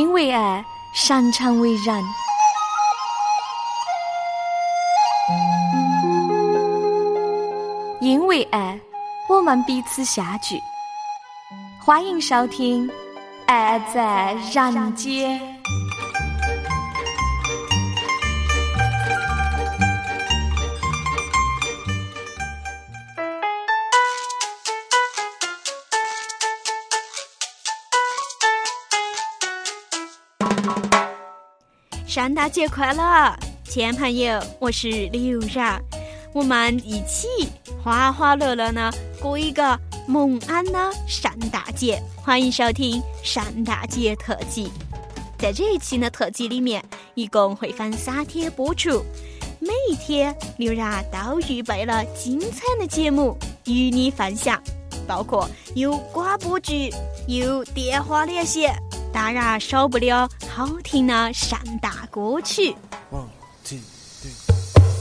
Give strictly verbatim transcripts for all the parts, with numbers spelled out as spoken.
因为爱，擅长为人。因为爱，我们彼此相聚。欢迎收听《爱在人间》。 圣诞节快乐，亲爱朋友，我是刘然，我们一起花花乐乐呢过一个蒙安的圣诞节。欢迎收听圣诞节特辑。在这一期的特辑里面，一共会分三天播出，每一天刘然都预备了精彩的节目与你分享，包括有广播剧，有电话连线，当然少不了好听的圣诞歌曲。One, two, three.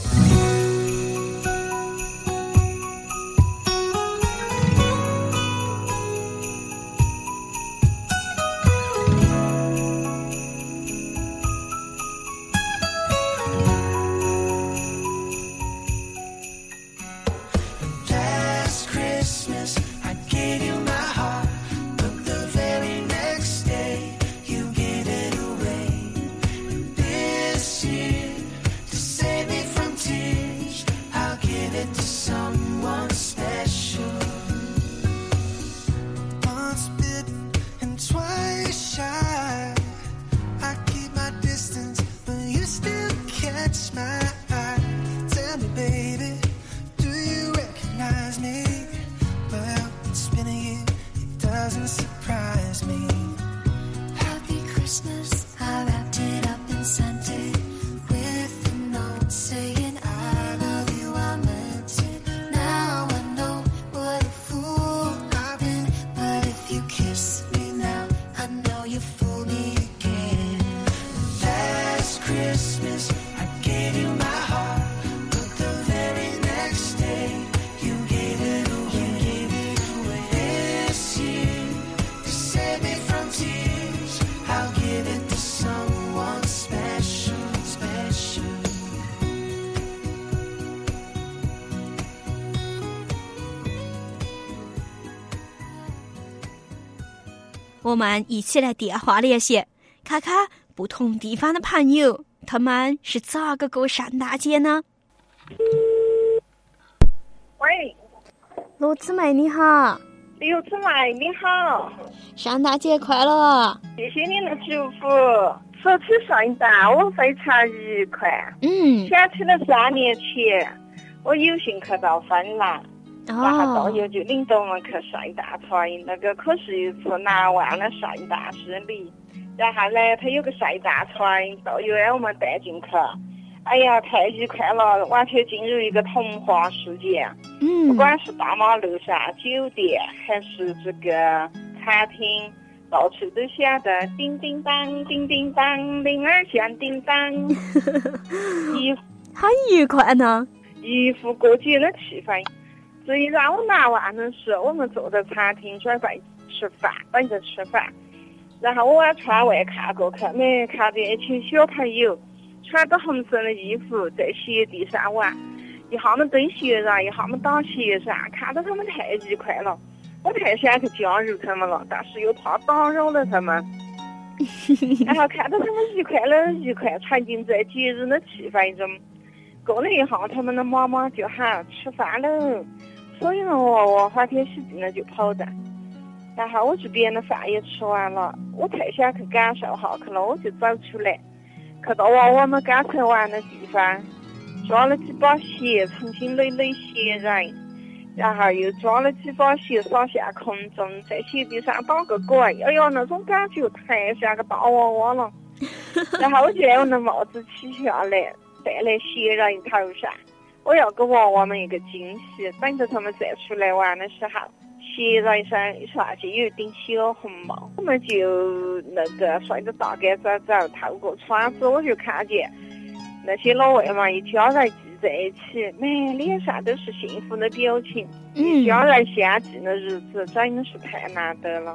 我们一起来电话连线，看看不同地方的朋友他们是咋个过圣诞节呢？ 喂， 罗姊妹你好。 刘姊妹你好， 圣诞节快乐！ 谢谢你的祝福。说起圣诞，我非常愉快。 嗯， 想起了三年前，我有幸去到芬兰。然后导游就领着我们去圣诞村，那个可是一次难忘的圣诞之旅。然后呢，他有个圣诞村，导游让我们带进去，哎呀，太愉快了，完全进入一个童话世界。 嗯， 不管是大马路上、酒店，还是这个餐厅，到处都响的叮叮当、叮叮当，铃儿响叮当，一很愉快呢， 一副过节的气氛。最让我难忘的是，我们坐在餐厅准备吃饭，等着吃饭。然后我往窗外看过去，没看见一群小朋友穿着红色的衣服在鞋地上玩，一下子蹬鞋上，一下子打鞋上，看得他们太愉快了。我太想去加入他们了，但是又怕打扰了他们。然后看到他们愉快的愉快，沉浸在节日的气氛中。过了一下，他们的妈妈就喊吃饭喽，所以呢，娃娃欢天喜地的就跑的。然后我这边的饭也吃完了，我太想去感受下去了，我就走出来，去到娃娃们刚才玩的地方，抓了几把鞋，重新垒垒鞋人，然后又抓了几把鞋撒下空中，在鞋地上打个滚，哎呀，那种感觉太像个大娃娃了。然后我就让我的帽子取下来，戴在鞋人头上，我要给娃娃们一个惊喜，等着他们再出来玩的时候，鞋人上一下就有一顶小红帽，我们就那个甩着大杆子走，透过窗子我就看见那些老外嘛一家人聚在一起，每脸上都是幸福的表情，一家人相聚的日子真的是太难得了。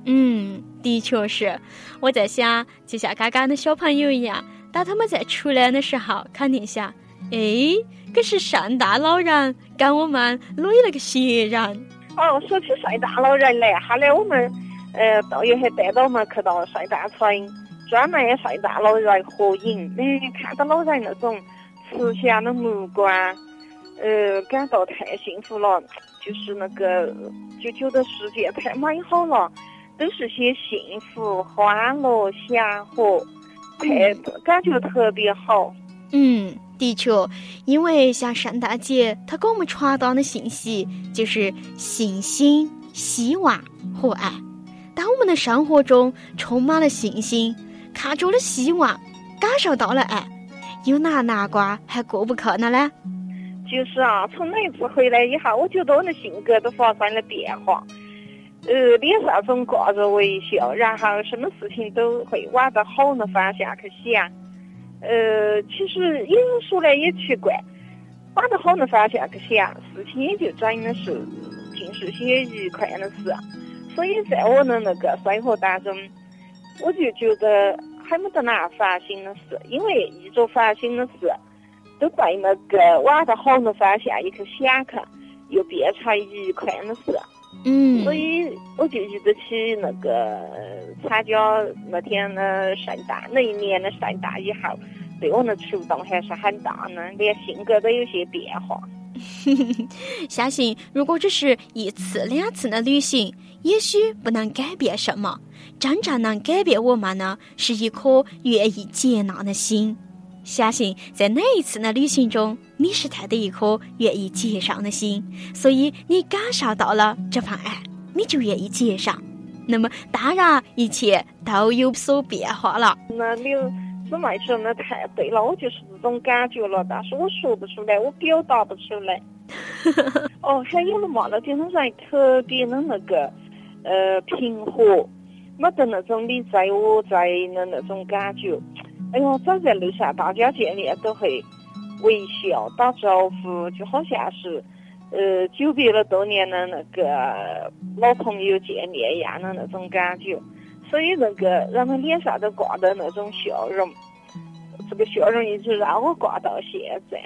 嗯，的确是。我在想，就像刚刚的小朋友一样，当他们在出来的时候，肯定想，哎，可是圣诞老人跟我们累了个些人。 哦，说起圣诞老人来，后来我们呃导游还带到我们去到圣诞村，专门圣诞老人合影。哎，看到老人那种慈祥的目光，呃，感到太幸福了。就是那个就觉得世界太美好了，都是些幸福、欢乐、祥和，太感觉特别好。 嗯，的确，因为像圣诞节，它给我们传达的信息就是信心、希望和爱。当我们的生活中充满了信心，看着了希望，感受到了爱，有哪难关还过不去呢嘞？ 就是啊，从那次回来以后，我觉得我的性格都发生了变化，呃，脸上总挂着微笑，然后什么事情都会往着好的方向去想。呃，其实有人说来也奇怪，往着好的方向去想，事情也就真的是尽是些愉快的事。所以在我的那个生活当中，我就觉得还没得哪烦心的事，因为一做烦心的事都被那个往着好的方向一去想去，又变成愉快的事。 嗯， 所以我就记得起那个参加那天的圣诞，那一年的圣诞以后，对我的触动还是很大呢，连性格都有些变化。 相信如果只是一次两次的旅行，也许不能改变什么，真正能改变我们呢，是一颗愿意接纳的心。相信在那一次的旅行中，你是带着一颗愿意接上的心，所以你感受到了这份爱，你就愿意接上。那么当然一切都有所变化了。 那刘姊妹说的太对了，我就是这种感觉了，但是我说不出来，我表达不出来。哦，还有了嘛，那天的人特别的那个呃平和，没得那种你在我在的那种感觉。哎呦，走在路上大家见面都会微笑打招呼，就好像是呃久别了多年的那个老朋友见面一样的那种感觉。所以那个人们脸上都挂的那种笑容，这个笑容一直让我挂到现在。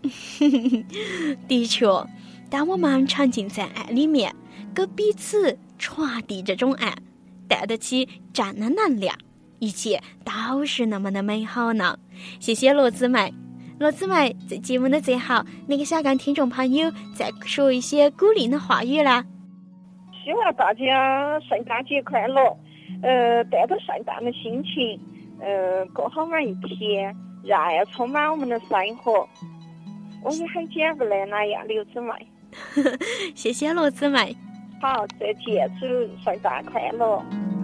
的确，当我们沉浸在爱里面，给彼此传递这种爱，带得起正的能量，一切都是那么的美好呢。谢谢罗姊妹。罗姊妹，在节目的最后，你给想跟听众朋友再说一些鼓励的话语啦。 希望大家圣诞节快乐，呃，带着圣诞的心情，呃，过好每一天，让爱充满我们的生活。我也很讲不来那样，刘姊妹。 谢谢罗姊妹。 好，再见，祝圣诞快乐。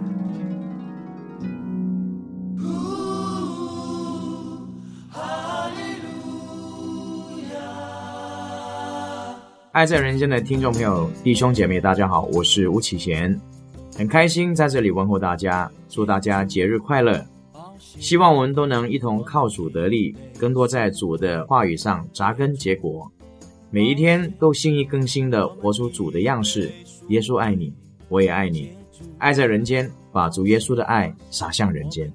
爱在人间的听众朋友、弟兄姐妹，大家好，我是吴启贤，很开心在这里问候大家，祝大家节日快乐。希望我们都能一同靠主得力，更多在主的话语上扎根结果，每一天都心意更新的活出主的样式。耶稣爱你，我也爱你，爱在人间，把主耶稣的爱洒向人间。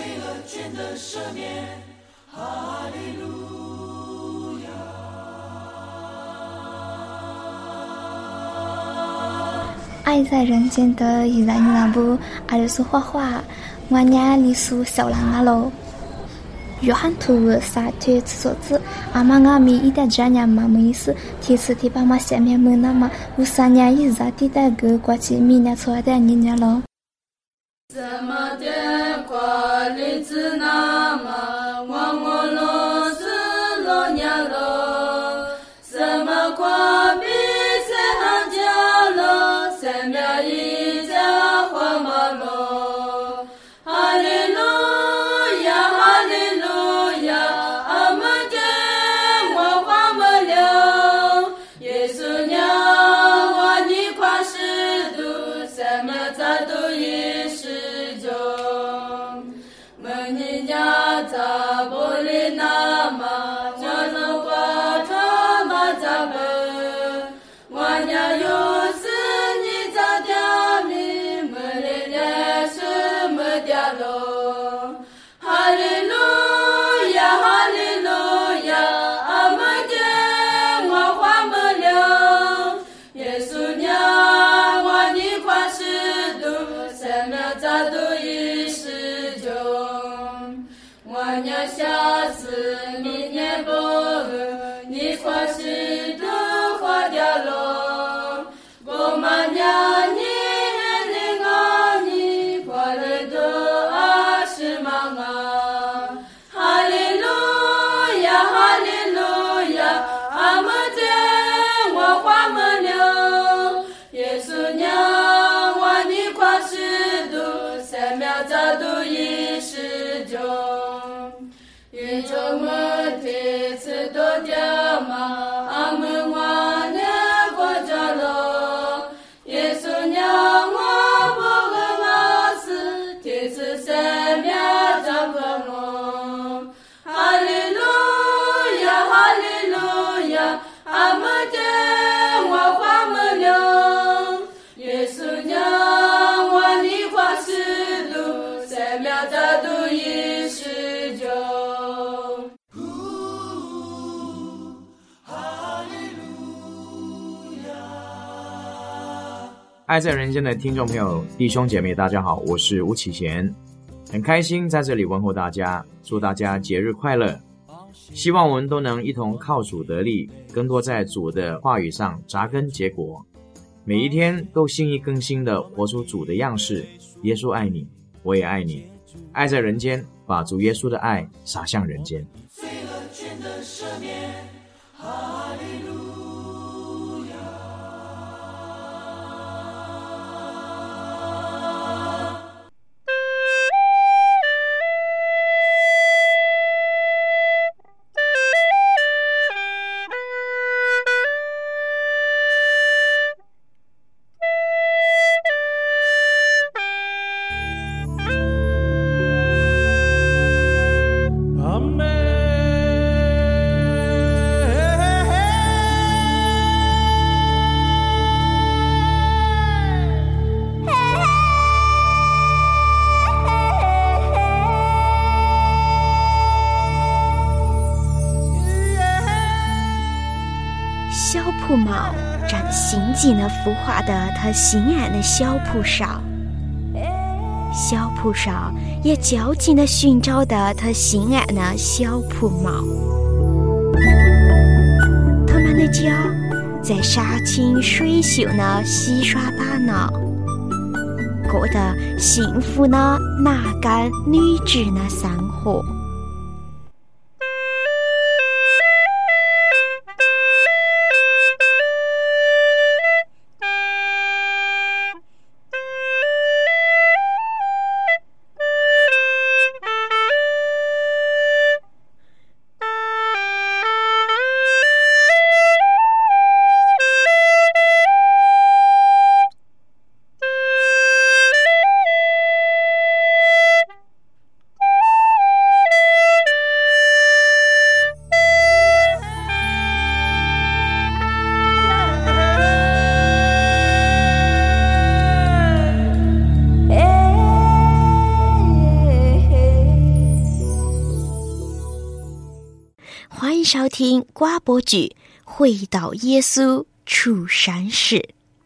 爱在人间的依然那部阿里苏画画，我家里苏小兰阿喽。约翰图撒推此子，阿玛阿米伊的家娘妈么意思，提次提爸妈下面么那么，乌三年一咋地带个过去米年错的你年喽。 怎么的过日子那么我我罗斯罗年喽，什么过比赛行家喽，什么一家花马喽，哈利路亚哈利路亚，阿门给我花么了，耶稣娘我你夸世度，什么在都一世中，门你爱在人间的听众朋友、弟兄姐妹，大家好，我是吴启贤，很开心在这里问候大家，祝大家节日快乐。希望我们都能一同靠主得力，更多在主的话语上扎根结果，每一天都心意更新的活出主的样式。耶稣爱你，我也爱你，爱在人间，把主耶稣的爱洒向人间。 飞了天的赦免，哈利路亚。 小铺帽正新进的孵化的他心爱的小铺梢，小铺梢也较劲的寻找的他心爱的小铺帽。他们的脚在沙清水秀呢洗刷把闹，过得幸福呢拿干女子呢生活。欢迎收听广播剧《回到耶稣出山时》。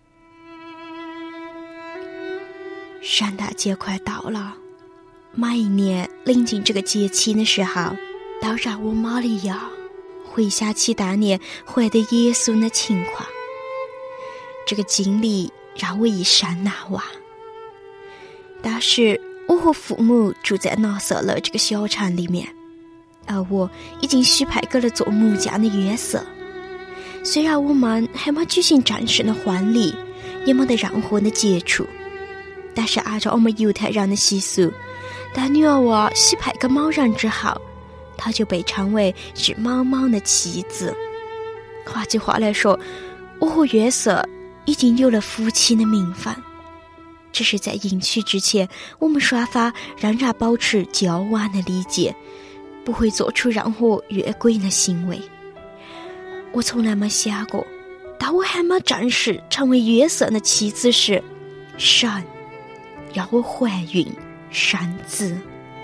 圣诞节快到了，每一年临近这个节气的时候，都让我玛利亚回想起当年怀的耶稣的情况。这个经历让我一生难忘。当时我和父母住在拿撒勒这个小城里面，而我已经许配给了做木匠的约瑟。虽然我们还没举行正式的婚礼，也没得任何的接触，但是按照我们犹太人的习俗，当女儿娃许配给某人之后，她就被称为是某某的妻子。换句话来说，我和约瑟已经有了夫妻的名分，只是在迎娶之前，我们双方仍然保持交往的理解，不会做出任何越轨的行为。我从来没想过，当我还没正式成为约瑟的妻子时，神让我怀孕生子。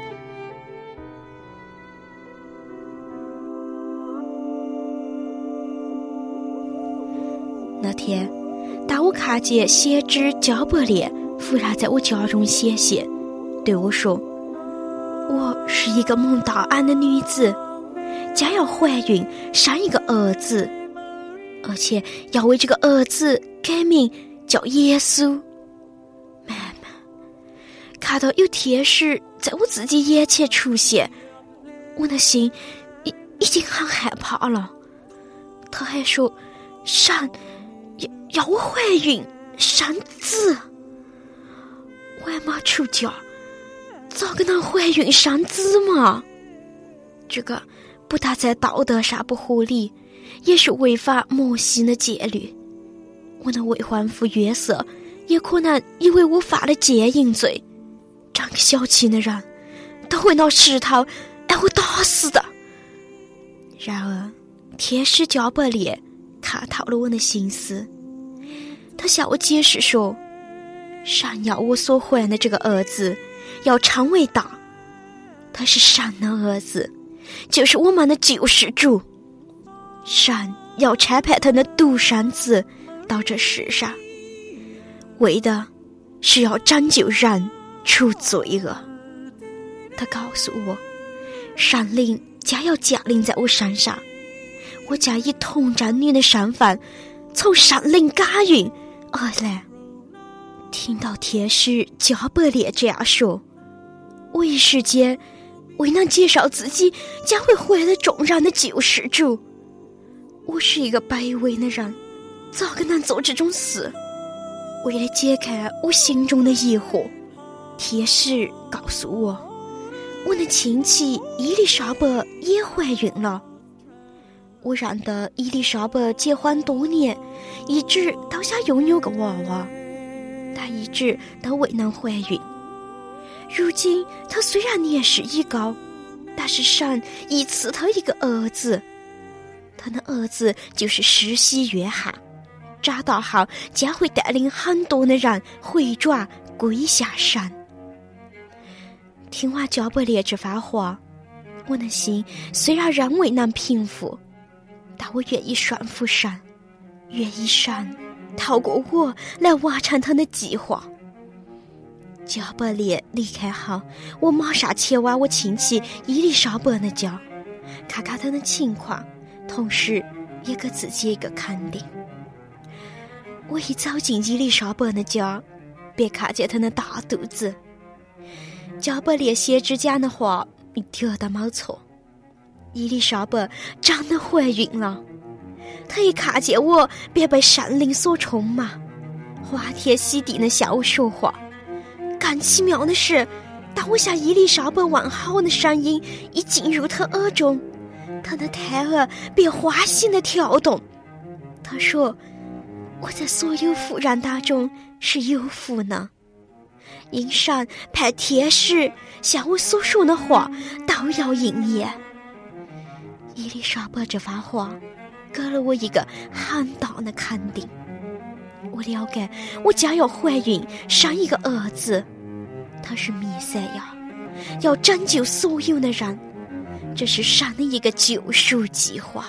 那天，当我看见先知加百列忽然在我家中显现，对我说，我是一个蒙大恩的女子，将要怀孕生一个儿子，而且要为这个儿子改名叫耶稣。妈妈，看到有天使在我自己眼前出现，我的心已已经很害怕了。他还说，神要要我怀孕生子，我还没出嫁，咋个能怀孕生子嘛？这个不但在道德上不合理，也是违反摩西的戒律。我的未婚夫约瑟也可能以为我犯了奸淫罪，这个小气的人都会拿石头把我打死的。然而天使加百列看透了我的心思，他向我解释说，神要我所怀的这个儿子要称为大，他是神的儿子，就是我们的救世主。神要差派他的独生子到这世上， 为的是要拯救人除罪恶。他告诉我，神灵将要降临在我身上，我将以童贞女的身份从神灵感应而来。听到天使加百列这样说，我一时间未能介绍自己将会毁了众人的救世主。我是一个卑微的人，咋个能做这种事？为了解开我心中的疑惑，天使告诉我，我的亲戚伊丽莎白也怀孕了。我认得伊丽莎白结婚多年，一直都想拥有个娃娃，但一直都未能怀孕。如今她虽然年事已高，但是神已赐她一个儿子，她的儿子就是施洗约翰，长大后将会带领很多的人回转归向神。听完加百列这番话，我的心虽然仍未能平复，但我愿意顺服神，愿意神透过我来完成他的计划。加百列离开后，我马上前往我亲戚伊丽莎白的家，看看他的情况，同时也给自己一个肯定。我一走进伊丽莎白的家，便看见她的大肚子。加百列先知讲的话一点都没错，伊丽莎白真的怀孕了。她一看见我便被圣灵所充满，欢天喜地地向我说话。更奇妙的是，当我向伊丽莎白问好的声音一进入她耳中，她的胎儿便欢喜地跳动。她说，我在所有妇人当中是有福呢，因神派天使向我所说的话都要应验。伊丽莎白这番话给了我一个很大的肯定，我了解我将要怀孕生一个儿子，他是弥赛亚，要拯救所有的人，这是神的一个救赎计划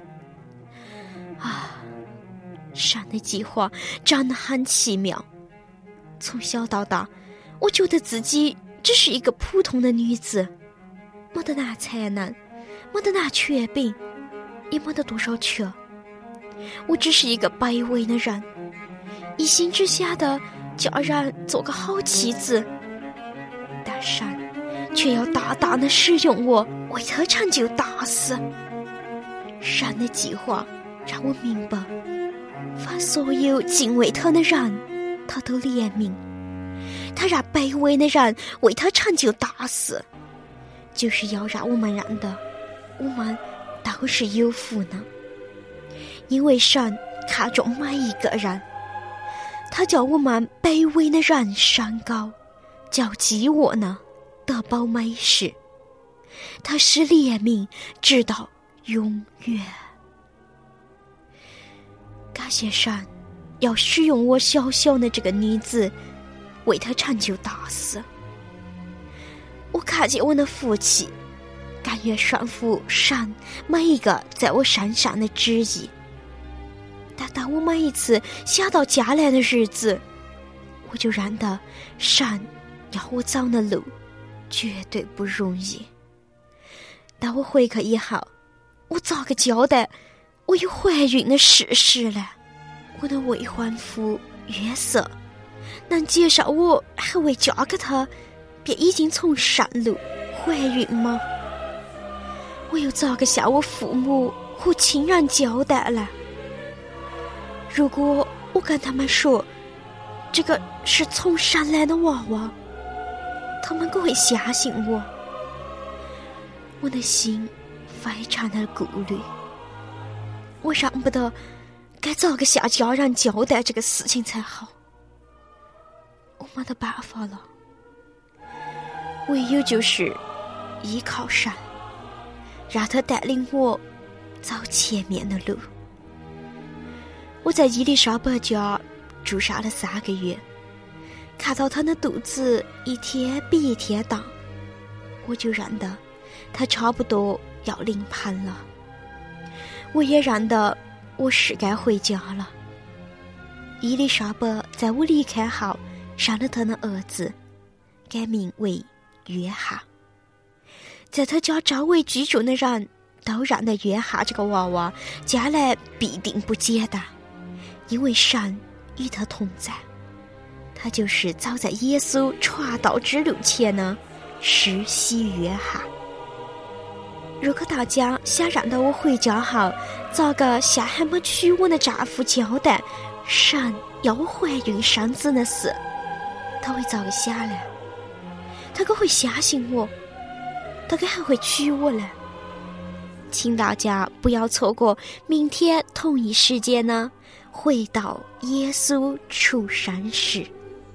啊！神的计划真的很奇妙。从小到大，我觉得自己只是一个普通的女子，没得哪才能，没得哪权柄，也没得多少钱。我只是一个卑微的人，一心只想的叫人做个好妻子，但神却要大大的使用我，为他成就大事。神的计划让我明白，凡所有敬畏他的人，他都怜悯。他让卑微的人为他成就大事，就是要让我们认得，我们都是有福的。因为神看重每一个人，他叫我们卑微的人升高，叫饥饿呢得饱美食。他使怜悯直到永远。感谢神要使用我小小的这个女子，为他成就大事。我看见我的福气，甘愿顺服神每一个在我身上的旨意。但当我每一次想到将来的日子，我就认得神要我走的路绝对不容易。当我回去以后，我咋个交代我有怀孕的事实呢？我的未婚夫约瑟能接受我还未嫁给他便已经从上路怀孕吗？我又咋个向我父母和亲人交代了？如果我跟他们说这个是从上来的娃娃，他们可会相信我？我的心非常的顾虑，我认不得该咋个向家人交代这个事情才好。我没得办法了，唯有就是依靠神，让他带领我走前面的路。我在伊丽莎白家住上了三个月，看到她的肚子一天比一天大，我就认得她差不多要临盆了。我也认得我是该回家了。 伊丽莎白在我离开后生了他的儿子，改名为约翰。在他家周围居住的人都认得约翰这个娃娃将来必定不简单，因为神与他同在。他就是走在耶稣传道之路前的施洗约翰。如果大家想让到我回家后找个向还没娶我的丈夫交代神要我怀孕生子的事，他会咋个想呢？他可会相信我？他可还会娶我呢？请大家不要错过明天同一时间呢，回到耶稣出生时。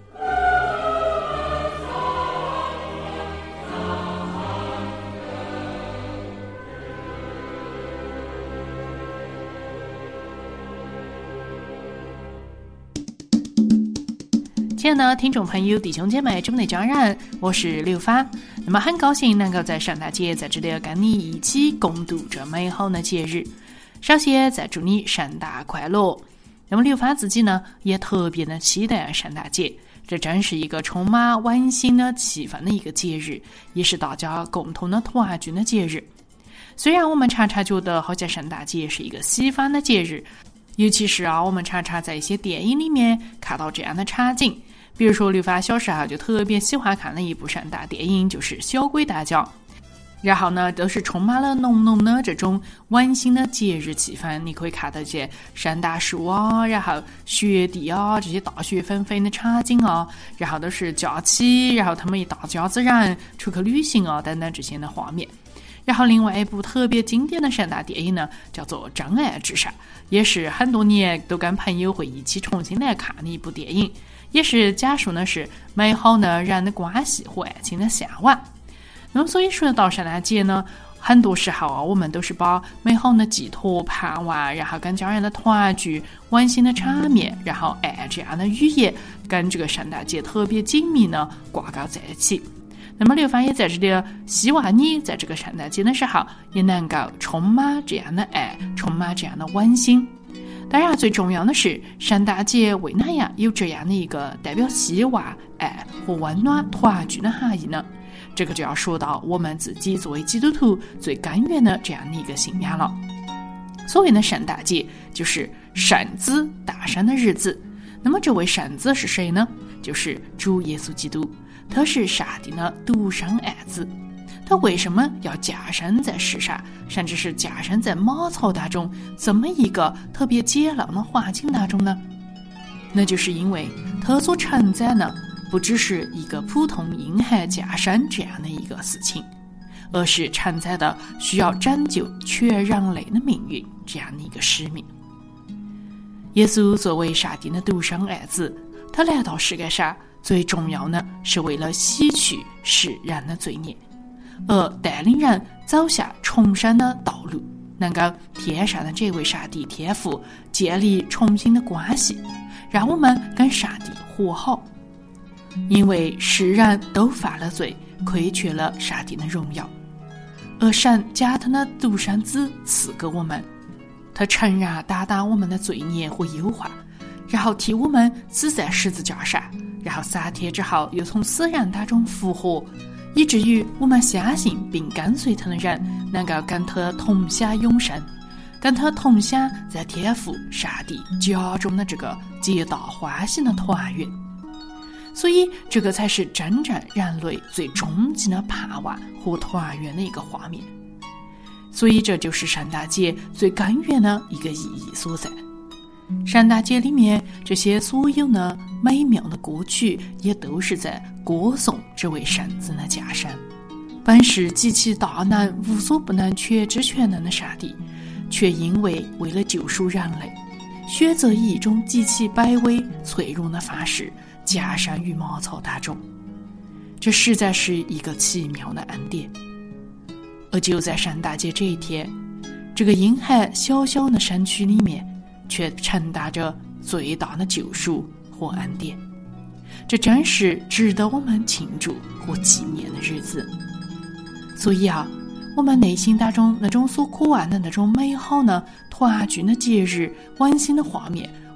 亲爱的听众朋友、弟兄姐妹、姊妹家人，我是刘芳。那么很高兴能够在圣诞节在这里跟你一起共度这美好的节日。首先再祝你圣诞快乐。那么刘芳自己呢，也特别的期待圣诞节，这真是一个充满温馨的气氛的一个节日，也是大家共同的团聚的节日。虽然我们常常觉得好像圣诞节是一个西方的节日，尤其是啊，我们常常在一些电影里面看到这样的场景。比如说刘芳小时候就特别喜欢看的一部圣诞电影就是《小鬼大奖》，然后呢都是充满了浓浓的这种温馨的节日气氛。你可以看到一些圣诞树啊，然后雪地啊，这些大雪纷飞的场景啊，然后都是假期，然后他们一大家子人出去旅行啊等等这些的画面。然后另外一部特别经典的圣诞电影呢，叫做《真爱至上》，也是很多年都跟朋友会一起重新来看的一部电影，也是讲述的是美好的人的关系和爱情的向往。那么所以说到圣诞节呢，很多时候啊，我们都是把美好的寄托、盼望，然后跟家人的团聚、温馨的场面，然后爱这样的语言跟这个圣诞节特别紧密的挂钩在一起。那么刘芳也在这里希望你在这个圣诞节的时候也能够充满这样的爱，充满这样的温馨。当然最重要的是，圣诞节为哪样有这样的一个代表希望、爱和温暖团聚的含义呢？这个就要说到我们自己作为基督徒最根源的这样的一个信仰了。所谓的圣诞节就是圣子诞生的日子。那么这位圣子是谁呢？就是主耶稣基督，他是上帝的独生爱子。他为什么要降生在世上，甚至是降生在马槽当中这么一个特别简陋的环境当中呢？那就是因为他所承载的不只是一个普通婴孩降生这样的一个事情，而是承载的需要拯救全人类的命运这样的一个使命。耶稣作为上帝的独生爱子，他来到世界上最重要的是为了洗去世人的罪孽，而带领人走向重生的道路，能够天上的这位上帝天父建立重新的关系，让我们跟上帝和好。因为世人都犯了罪，亏缺了上帝的荣耀，而神将他的独生子赐给我们，他诚然担当我们的罪孽和忧患，然后替我们死在十字架上，然后三天之后又从死人当中复活，以至于我们相信并跟随他的人能够跟他同享永生，跟他同享在天父上帝家中的这个皆大欢喜的团圆。所以这个才是真正人类最终极的盼望和团圆的一个画面。所以这就是圣诞节最根源的一个意义所在。圣诞节里面这些所有的美妙的歌曲也都是在歌颂这位圣子的降生。本是极其大能无所不能全知全能的上帝，却因为为了救赎人类，选择以一种极其卑微脆弱的方式降生于马槽当中，这实在是一个奇妙的恩典。而就在圣诞节这一天，这个婴孩小小的身躯里面却承担着最大的救赎和恩典，这真是值得我们庆祝和纪念的日子。所以啊，我们内心当中那种所渴望的那种美好的团聚的节日、温馨的画面，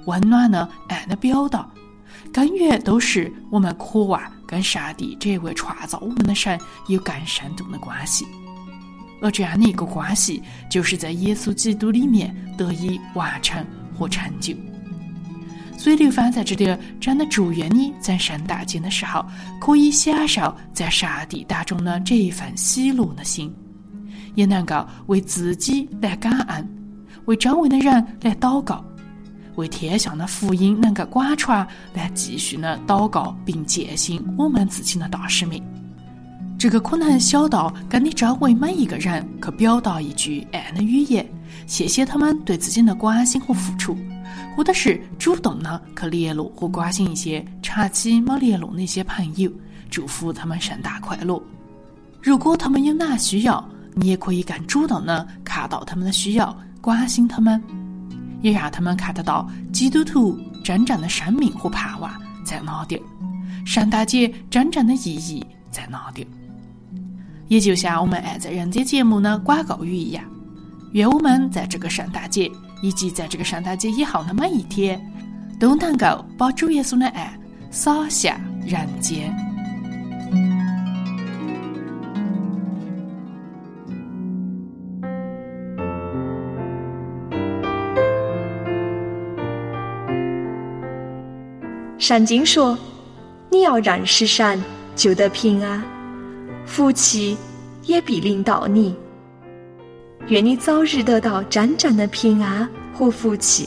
温暖的爱的表达，根源都是我们渴望跟上帝这位创造我们的神有更深度的关系。而这样的一个关系，就是在耶稣基督里面得以完成和成就。所以刘芳在这里真的祝愿你在圣诞节的时候，可以享受在上帝当中的这一份喜乐的心，也能够为自己来感恩，为周围的人来祷告，为天上的福音能够广传来继续的祷告，并践行我们自己的大使命。这个可能小到跟你周围每一个人去表达一句爱的语言，谢谢他们对自己的关心和付出，或者是主动的去联络和关心一些长期没联络的一些朋友，祝福他们圣诞快乐。如果他们有哪需要，你也可以更主动的看到他们的需要，关心他们，也让他们看得到基督徒真正的生命和盼望在哪里，圣诞节真正的意义在哪里。也就像我们爱在人间节目的广告语一样，愿我们在这个圣诞节以及在这个圣诞节以后的每一天，都能够把主耶稣的爱洒向人间。 圣经说，你要认识神，就得平安，福气也必临到你。愿你早日得到真正的平安和福气。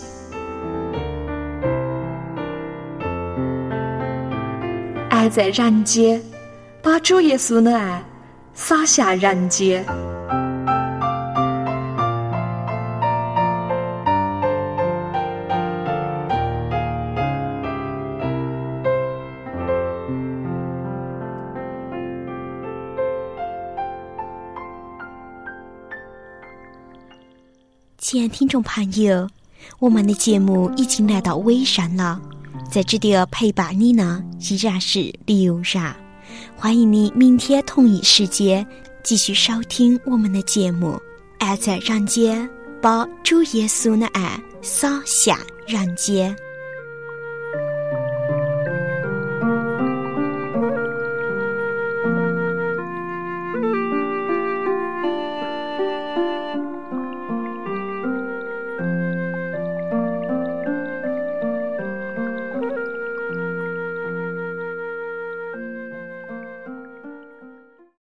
爱在人间，把主耶稣的爱洒向人间。 亲爱听众朋友，我们的节目已经来到尾声了，在这里陪伴你呢依然是刘然，欢迎你明天同一时间继续收听我们的节目。爱在人间，把主耶稣的爱洒向人间。